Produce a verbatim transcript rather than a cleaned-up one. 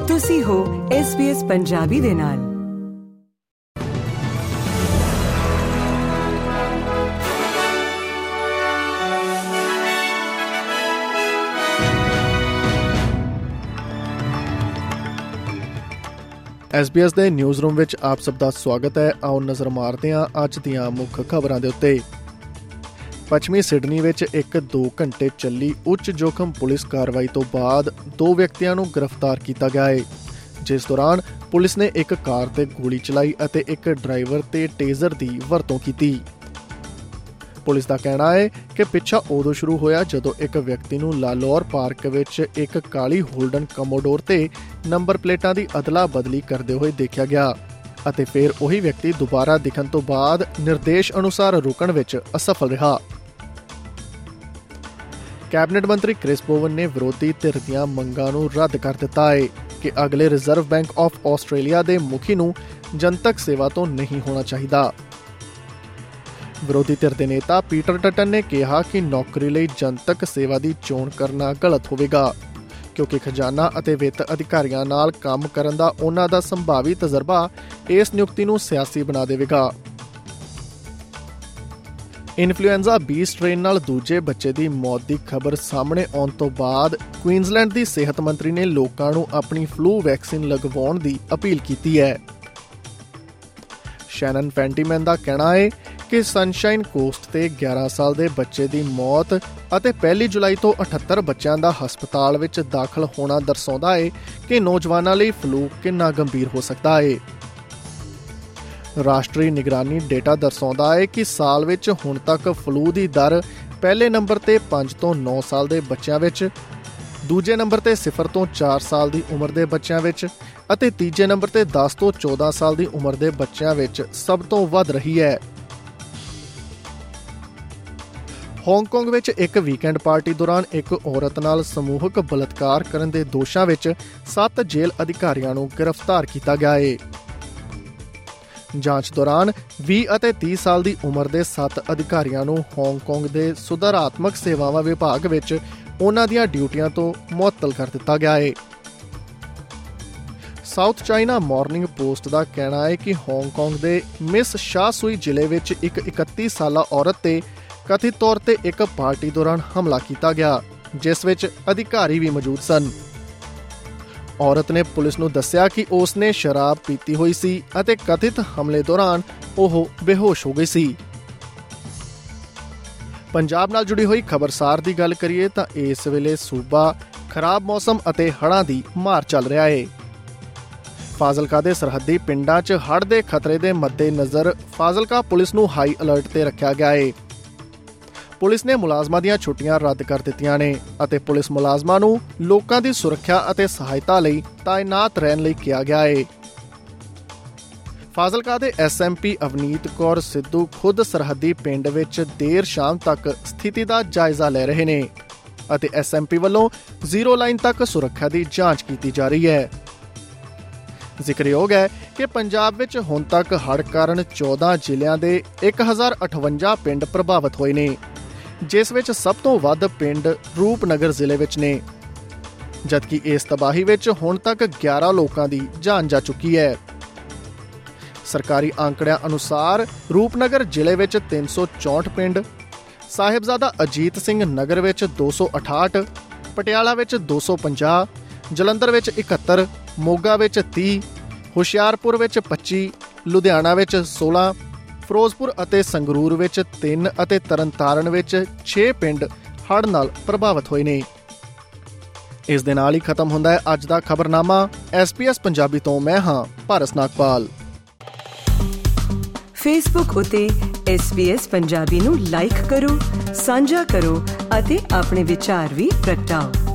ਤੁਸੀਂ ਹੋ S B S Punjabi ਦੇ ਨਾਲ। ਐਸ ਬੀ ਐਸ ਦੇ ਨਿਊਜ਼ ਰੂਮ ਵਿੱਚ ਆਪ ਸਭ ਦਾ ਸਵਾਗਤ ਹੈ। ਆਓ ਨਜ਼ਰ ਮਾਰਦੇ ਹਾਂ ਅੱਜ ਦੀਆਂ ਮੁੱਖ ਖਬਰਾਂ ਦੇ ਉੱਤੇ। ਪੱਛਮੀ ਸਿਡਨੀ ਵਿੱਚ ਇੱਕ ਦੋ ਘੰਟੇ ਚੱਲੀ ਉੱਚ ਜੋਖਮ ਪੁਲਿਸ ਕਾਰਵਾਈ ਤੋਂ ਬਾਅਦ ਦੋ ਵਿਅਕਤੀਆਂ ਨੂੰ ਗ੍ਰਿਫਤਾਰ ਕੀਤਾ ਗਿਆ ਹੈ, ਜਿਸ ਦੌਰਾਨ ਪੁਲਿਸ ਨੇ ਇੱਕ ਕਾਰ ਤੇ ਗੋਲੀ ਚਲਾਈ ਅਤੇ ਇੱਕ ਡਰਾਈਵਰ ਤੇ ਟੇਜ਼ਰ ਦੀ ਵਰਤੋਂ ਕੀਤੀ। ਪੁਲਿਸ ਦਾ ਕਹਿਣਾ ਹੈ ਕਿ ਪਿੱਛਾ ਉਦੋਂ ਸ਼ੁਰੂ ਹੋਇਆ ਜਦੋਂ ਇੱਕ ਵਿਅਕਤੀ ਨੂੰ ਲਾਲੌਰ ਪਾਰਕ ਵਿੱਚ ਇੱਕ ਕਾਲੀ ਹੋਲਡਨ ਕਮੋਡੋਰ ਤੇ ਨੰਬਰ ਪਲੇਟਾਂ ਦੀ ਅਦਲਾ ਬਦਲੀ ਕਰਦੇ ਹੋਏ ਦੇਖਿਆ ਗਿਆ ਅਤੇ ਫਿਰ ਉਹੀ ਵਿਅਕਤੀ ਦੁਬਾਰਾ ਦਿਖਣ ਤੋਂ ਬਾਅਦ ਨਿਰਦੇਸ਼ ਅਨੁਸਾਰ ਰੁਕਣ ਵਿੱਚ ਅਸਫਲ ਰਿਹਾ। ਕੈਬਨਿਟ ਮੰਤਰੀ ਕ੍ਰਿਸ ਬੋਵਨ ਨੇ ਵਿਰੋਧੀ ਧਿਰ ਦੀਆਂ ਮੰਗਾਂ ਨੂੰ ਰੱਦ ਕਰ ਦਿੱਤਾ ਹੈ ਕਿ ਅਗਲੇ ਰਿਜ਼ਰਵ ਬੈਂਕ ਆਫ ਆਸਟ੍ਰੇਲੀਆ ਦੇ ਮੁਖੀ ਨੂੰ ਜਨਤਕ ਸੇਵਾ ਤੋਂ ਨਹੀਂ ਹੋਣਾ ਚਾਹੀਦਾ। ਵਿਰੋਧੀ ਧਿਰ ਦੇ ਨੇਤਾ ਪੀਟਰ ਡਟਨ ਨੇ ਕਿਹਾ ਕਿ ਨੌਕਰੀ ਲਈ ਜਨਤਕ ਸੇਵਾ ਦੀ ਚੋਣ ਕਰਨਾ ਗਲਤ ਹੋਵੇਗਾ, ਕਿਉਂਕਿ ਖਜ਼ਾਨਾ ਅਤੇ ਵਿੱਤ ਅਧਿਕਾਰੀਆਂ ਨਾਲ ਕੰਮ ਕਰਨ ਦਾ ਉਹਨਾਂ ਦਾ ਸੰਭਾਵੀ ਤਜਰਬਾ ਇਸ ਨਿਯੁਕਤੀ ਨੂੰ ਸਿਆਸੀ ਬਣਾ ਦੇਵੇਗਾ। ਇਨਫਲੂਐਂਜ਼ਾ ਬੀ ਸਟ੍ਰੇਨ ਨਾਲ ਦੂਜੇ ਬੱਚੇ ਦੀ ਮੌਤ ਦੀ ਖਬਰ ਸਾਹਮਣੇ ਆਉਣ ਤੋਂ ਬਾਅਦ ਕੁਈਨਜ਼ਲੈਂਡ ਦੀ ਸਿਹਤ ਮੰਤਰੀ ਨੇ ਲੋਕਾਂ ਨੂੰ ਆਪਣੀ ਫਲੂ ਵੈਕਸੀਨ ਲਗਵਾਉਣ ਦੀ ਅਪੀਲ ਕੀਤੀ ਹੈ। ਸ਼ੈਨਨ ਫੈਂਟੀਮੈਨ ਦਾ ਕਹਿਣਾ ਹੈ ਕਿ ਸਨਸ਼ਾਈਨ ਕੋਸਟ ਤੇ ਗਿਆਰਾਂ ਸਾਲ ਦੇ ਬੱਚੇ ਦੀ ਮੌਤ ਅਤੇ ਪਹਿਲੀ ਜੁਲਾਈ ਤੋਂ ਅਠੱਤਰ ਬੱਚਿਆਂ ਦਾ ਹਸਪਤਾਲ ਵਿੱਚ ਦਾਖਲ ਹੋਣਾ ਦਰਸਾਉਂਦਾ ਹੈ ਕਿ ਨੌਜਵਾਨਾਂ ਲਈ ਫਲੂ ਕਿੰਨਾ ਗੰਭੀਰ ਹੋ ਸਕਦਾ ਹੈ। ਰਾਸ਼ਟਰੀ ਨਿਗਰਾਨੀ ਡੇਟਾ ਦਰਸਾਉਂਦਾ ਹੈ ਕਿ ਸਾਲ ਵਿੱਚ ਹੁਣ ਤੱਕ ਫਲੂ ਦੀ ਦਰ ਪਹਿਲੇ ਨੰਬਰ ਤੇ ਪੰਜ ਤੋਂ ਨੌ ਸਾਲ ਦੇ ਬੱਚਿਆਂ ਵਿੱਚ, ਦੂਜੇ ਨੰਬਰ ਤੇ ਸਿਫਰ ਤੋਂ ਚਾਰ ਸਾਲ ਦੀ ਉਮਰ ਦੇ ਬੱਚਿਆਂ ਵਿੱਚ ਅਤੇ ਤੀਜੇ ਨੰਬਰ ਤੇ ਦਸ ਤੋਂ ਚੌਦਾਂ ਸਾਲ ਦੀ ਉਮਰ ਦੇ ਬੱਚਿਆਂ ਵਿੱਚ ਸਭ ਤੋਂ ਵੱਧ ਰਹੀ ਹੈ। ਹਾਂਗਕਾਂਗ ਵਿੱਚ ਇੱਕ ਵੀਕਐਂਡ ਪਾਰਟੀ ਦੌਰਾਨ ਇੱਕ ਔਰਤ ਨਾਲ ਸਮੂਹਕ ਬਲਾਤਕਾਰ ਕਰਨ ਦੇ ਦੋਸ਼ਾਂ ਵਿੱਚ ਸੱਤ ਜੇਲ੍ਹ ਅਧਿਕਾਰੀਆਂ ਨੂੰ ਗ੍ਰਿਫਤਾਰ ਕੀਤਾ ਗਿਆ ਹੈ। ਜਾਂਚ ਦੌਰਾਨ ਵੀਹ ਅਤੇ ਤੀਹ ਸਾਲ ਦੀ ਉਮਰ ਦੇ ਸੱਤ ਅਧਿਕਾਰੀਆਂ ਨੂੰ ਹਾਂਗਕਾਂਗ ਦੇ ਸੁਧਾਰਾਤਮਕ ਸੇਵਾਵਾਂ ਵਿਭਾਗ ਵਿੱਚ ਉਹਨਾਂ ਦੀਆਂ ਡਿਊਟੀਆਂ ਤੋਂ ਮੁਅੱਤਲ ਕਰ ਦਿੱਤਾ ਗਿਆ ਹੈ। ਸਾਊਥ ਚਾਈਨਾ ਮਾਰਨਿੰਗ ਪੋਸਟ ਦਾ ਕਹਿਣਾ ਹੈ ਕਿ ਹਾਂਗਕਾਂਗ ਦੇ ਮਿਸ ਸ਼ਾਸੂਈ ਜ਼ਿਲ੍ਹੇ ਵਿੱਚ ਇੱਕ ਇਕੱਤੀ ਸਾਲਾ ਔਰਤ ਤੇ ਕਥਿਤ ਤੌਰ ਤੇ ਇੱਕ ਪਾਰਟੀ ਦੌਰਾਨ ਹਮਲਾ ਕੀਤਾ ਗਿਆ, ਜਿਸ ਵਿੱਚ ਅਧਿਕਾਰੀ ਵੀ ਮੌਜੂਦ ਸਨ। ਔਰਤ ਨੇ ਪੁਲਿਸ ਨੂੰ ਦੱਸਿਆ ਕਿ ਉਸ ਨੇ ਸ਼ਰਾਬ ਪੀਤੀ ਹੋਈ ਸੀ ਅਤੇ ਕਥਿਤ ਹਮਲੇ ਦੌਰਾਨ ਉਹ ਬੇਹੋਸ਼ ਹੋ ਗਈ ਸੀ। ਪੰਜਾਬ ਨਾਲ ਜੁੜੀ ਹੋਈ ਖਬਰਸਾਰ ਦੀ ਗੱਲ ਕਰੀਏ ਤਾਂ ਇਸ ਵੇਲੇ ਸੂਬਾ ਖਰਾਬ ਮੌਸਮ ਅਤੇ ਹੜ੍ਹਾਂ ਦੀ ਮਾਰ ਚੱਲ ਰਿਹਾ ਹੈ। ਫਾਜ਼ਿਲਕਾ ਦੇ ਸਰਹੱਦੀ ਪਿੰਡਾਂ 'ਚ ਹੜ੍ਹ ਦੇ ਖਤਰੇ ਦੇ ਮੱਦੇਨਜ਼ਰ ਫਾਜ਼ਿਲਕਾ ਪੁਲਿਸ ਨੂੰ ਹਾਈ ਅਲਰਟ ਤੇ ਰੱਖਿਆ ਗਿਆ ਹੈ। ਪੁਲਿਸ ਨੇ ਮੁਲਾਜ਼ਮਾਂ ਦੀਆਂ ਛੁੱਟੀਆਂ ਰੱਦ ਕਰ ਦਿੱਤੀਆਂ ਨੇ ਅਤੇ ਪੁਲਿਸ ਮੁਲਾਜ਼ਮਾਂ ਨੂੰ ਲੋਕਾਂ ਦੀ ਸੁਰੱਖਿਆ ਅਤੇ ਸਹਾਇਤਾ ਲਈ ਤਾਇਨਾਤ ਰਹਿਣ ਲਈ ਕਿਹਾ ਗਿਆ ਹੈ। ਫਾਜ਼ਿਲਕਾ ਦੇ S M P Avneet Kaur Sidhu ਖੁਦ ਸਰਹੱਦੀ ਪਿੰਡ ਵਿੱਚ ਦੇਰ ਸ਼ਾਮ ਤੱਕ ਸਥਿਤੀ ਦਾ ਜਾਇਜ਼ਾ ਲੈ ਰਹੇ ਨੇ ਅਤੇ ਐਸ ਐਮ ਪੀ ਵੱਲੋਂ ਜ਼ੀਰੋ ਲਾਈਨ ਤੱਕ ਸੁਰੱਖਿਆ ਦੀ ਜਾਂਚ ਕੀਤੀ ਜਾ ਰਹੀ ਹੈ। ਜ਼ਿਕਰਯੋਗ ਹੈ ਕਿ ਪੰਜਾਬ ਵਿੱਚ ਹੁਣ ਤੱਕ ਹੜ੍ਹ ਕਾਰਨ ਚੌਦਾਂ ਜ਼ਿਲ੍ਹਿਆਂ ਦੇ ਇੱਕ ਹਜ਼ਾਰ ਅਠਵੰਜਾ ਪਿੰਡ ਪ੍ਰਭਾਵਿਤ ਹੋਏ ਨੇ, ਜਿਸ ਵਿੱਚ ਸਭ ਤੋਂ ਵੱਧ ਪਿੰਡ ਰੂਪਨਗਰ ਜ਼ਿਲ੍ਹੇ ਵਿੱਚ ਨੇ, ਜਦਕਿ ਇਸ ਤਬਾਹੀ ਵਿੱਚ ਹੁਣ ਤੱਕ ਗਿਆਰਾਂ ਲੋਕਾਂ ਦੀ ਜਾਨ ਜਾ ਚੁੱਕੀ ਹੈ। ਸਰਕਾਰੀ ਅੰਕੜਿਆਂ ਅਨੁਸਾਰ ਰੂਪਨਗਰ ਜ਼ਿਲ੍ਹੇ ਵਿੱਚ ਤਿੰਨ ਸੌ ਚੌਂਹਠ ਪਿੰਡ, ਸਾਹਿਬਜ਼ਾਦਾ ਅਜੀਤ ਸਿੰਘ ਨਗਰ ਵਿੱਚ ਦੋ ਸੌ ਅਠਾਹਠ, ਪਟਿਆਲਾ ਵਿੱਚ ਦੋ ਸੌ ਪੰਜਾਹ, ਜਲੰਧਰ ਵਿੱਚ ਇਕਹੱਤਰ, ਮੋਗਾ ਵਿੱਚ ਤੀਹ, ਹੁਸ਼ਿਆਰਪੁਰ ਵਿੱਚ ਪੱਚੀ, ਲੁਧਿਆਣਾ ਵਿੱਚ ਸੋਲਾਂ, ਫਿਰੋਜ਼ਪੁਰ ਅਤੇ ਸੰਗਰੂਰ ਵਿੱਚ ਤਿੰਨ ਅਤੇ ਤਰਨਤਾਰਨ ਵਿੱਚ ਛੇ ਪਿੰਡ ਹੜ੍ਹ ਨਾਲ ਪ੍ਰਭਾਵਿਤ ਹੋਏ ਨੇ। ਇਸ ਦੇ ਨਾਲ ਹੀ ਖਤਮ ਹੁੰਦਾ ਹੈ ਅੱਜ ਦਾ ਖਬਰਨਾਮਾ। ਐਸ ਬੀ ਐਸ ਪੰਜਾਬੀ ਤੋਂ ਮੈਂ ਹਾਂ ਭਾਰਤ ਨਾਗਪਾਲ। ਫੇਸਬੁੱਕ ਉਤੇ ਐਸ ਬੀ ਐਸ ਪੰਜਾਬੀ ਨੂੰ ਲਾਈਕ ਕਰੋ, ਸਾਂਝਾ ਕਰੋ ਅਤੇ ਆਪਣੇ ਵਿਚਾਰ ਵੀ ਪ੍ਰਗਟਾਓ।